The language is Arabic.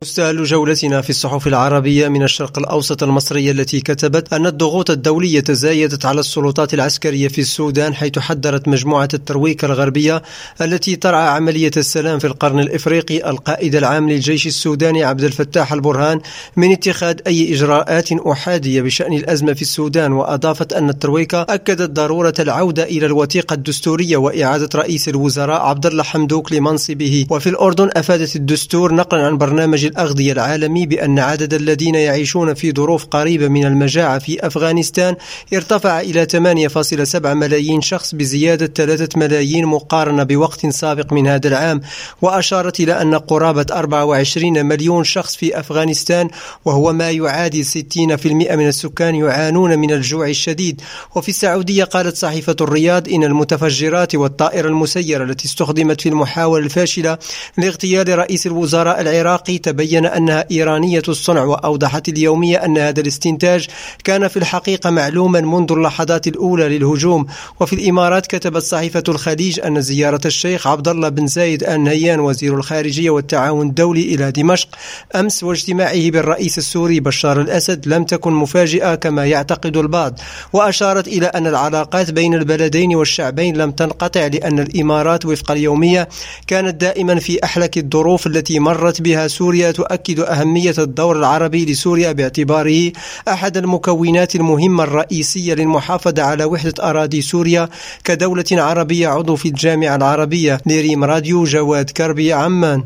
مستهل جولتنا في الصحف العربية من الشرق الأوسط المصرية التي كتبت أن الضغوط الدولية تزايدت على السلطات العسكرية في السودان، حيث حذرت مجموعة الترويكا الغربية التي ترعى عملية السلام في القرن الإفريقي القائد العام للجيش السوداني عبد الفتاح البرهان من اتخاذ أي إجراءات أحادية بشأن الأزمة في السودان. وأضافت أن الترويكا أكدت ضرورة العودة إلى الوثيقة الدستورية وإعادة رئيس الوزراء عبد الله حمدوك لمنصبه. وفي الأردن أفادت الدستور نقلا عن برنامج الأغذية العالمي بأن عدد الذين يعيشون في ظروف قريبة من المجاعة في أفغانستان ارتفع إلى 8.7 ملايين شخص، بزيادة 3 ملايين مقارنة بوقت سابق من هذا العام. وأشارت إلى أن قرابة 24 مليون شخص في أفغانستان، وهو ما يعادل 60% من السكان، يعانون من الجوع الشديد. وفي السعودية قالت صحيفة الرياض إن المتفجرات والطائرة المسيرة التي استخدمت في المحاولة الفاشلة لاغتيال رئيس الوزراء العراقي تبين أنها إيرانية الصنع. وأوضحت اليومية أن هذا الاستنتاج كان في الحقيقة معلوما منذ اللحظات الأولى للهجوم. وفي الإمارات كتبت صحيفة الخليج أن زيارة الشيخ عبد الله بن زايد آل نهيان وزير الخارجية والتعاون الدولي إلى دمشق أمس واجتماعه بالرئيس السوري بشار الأسد لم تكن مفاجئة كما يعتقد البعض. وأشارت إلى أن العلاقات بين البلدين والشعبين لم تنقطع، لأن الإمارات وفق اليومية كانت دائما في أحلك الظروف التي مرت بها سوريا، تؤكد أهمية الدور العربي لسوريا باعتباره أحد المكونات المهمة الرئيسية للمحافظة على وحدة أراضي سوريا كدولة عربية عضو في الجامعة العربية. لريم راديو، جواد كربي، عمان.